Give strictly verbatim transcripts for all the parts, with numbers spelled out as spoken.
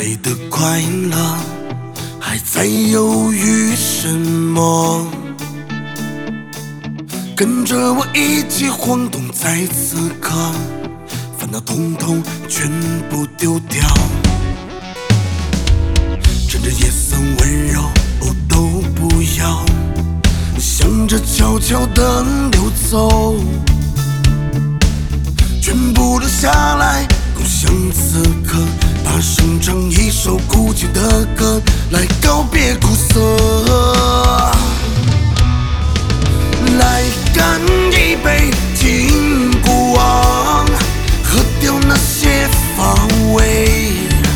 杯的快乐，还在犹豫什么？跟着我一起晃动，在此刻，烦恼统统全部丢掉。趁着夜色温柔，哦都不要，想着悄悄地溜走，全部留下来，共享此刻。大声唱一首孤寂的歌，来告别苦涩，来干一杯敬过往，喝掉那些乏味。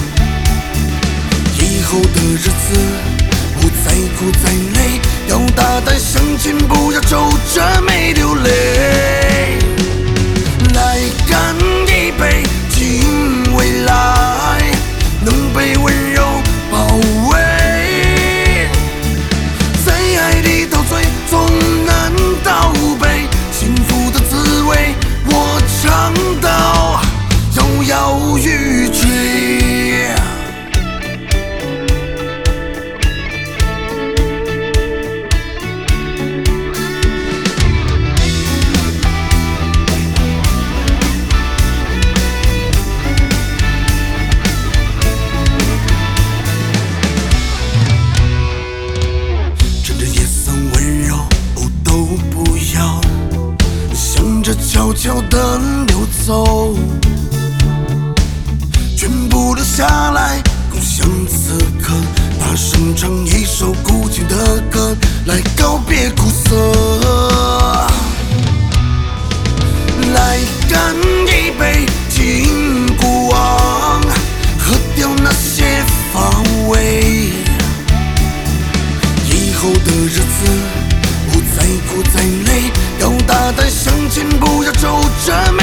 以后的日子不再苦再累，要大胆向前，不要皱着眉流泪。来干一杯敬未来，能被温柔包围，在爱里陶醉，从南到北，幸福的滋味我尝到，摇摇欲坠。悄悄地溜走，全部留下来，共享此刻。大声唱一首孤寂的歌，来告别苦涩，来干一杯敬过往，喝掉那些乏味。以后的日子不再苦再累，要大胆向前，不要皱着